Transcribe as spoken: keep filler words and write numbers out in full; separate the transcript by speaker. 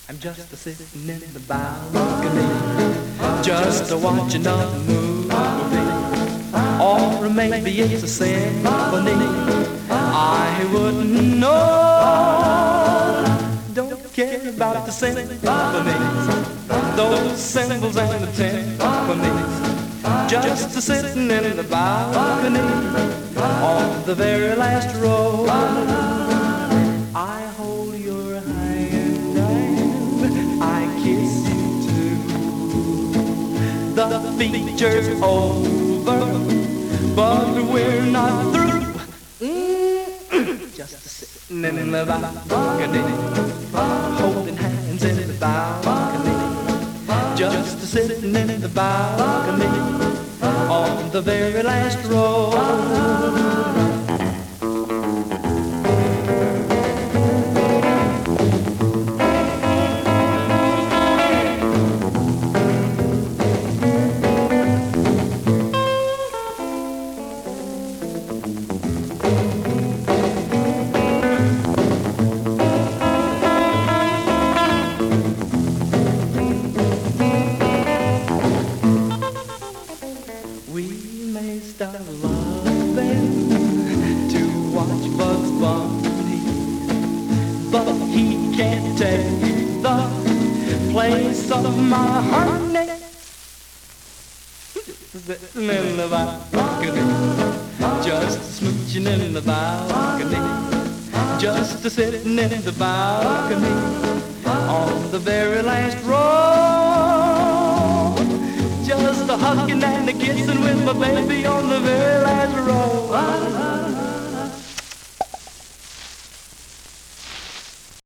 Speaker 1: I'm just a sitting in the balcony, just a watching a movie, or maybe it's a symphony. I wouldn't know. Don't care about the symphonies, those cymbals and the timpanies. Just a sitting in the balcony, on the very last row. I hold your hand and I kiss you too. The feature's over, but we're not through. Mm-mm. Just sitting in the balcony, holding hands in the balcony. Just sitting in the balcony, on the very last row. We may start loving to watch Bugs Bunny, but he can't take the place of my honey. Sitting in the balcony, just smooching in the balcony, just sitting in the balcony, on the very last row. Just a hugging and a kissing with my baby on the very last row.